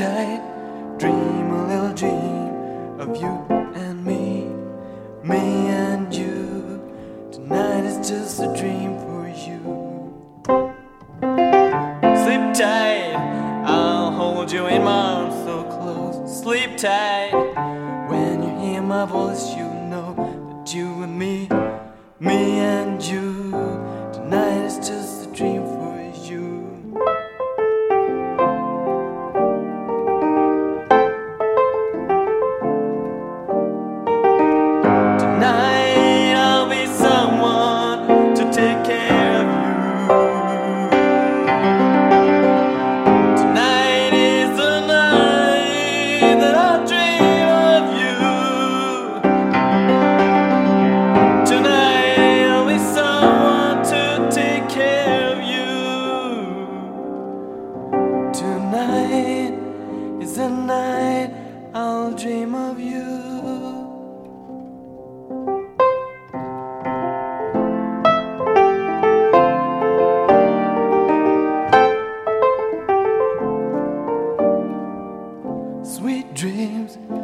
tight, dream a little dream of you and me and you. Tonight is just a dream for you. Sleep tight, I'll hold you in my arms so close. Sleep tight, when you hear my voice you know that you and me and you. Tonight is just a dream for you. Tonight I'll be someone to take care of you. Tonight is the night that I'll dream of you. Tonight I'll be someone to take care of you. Tonight is the night I'll dream of you. Sweet dreams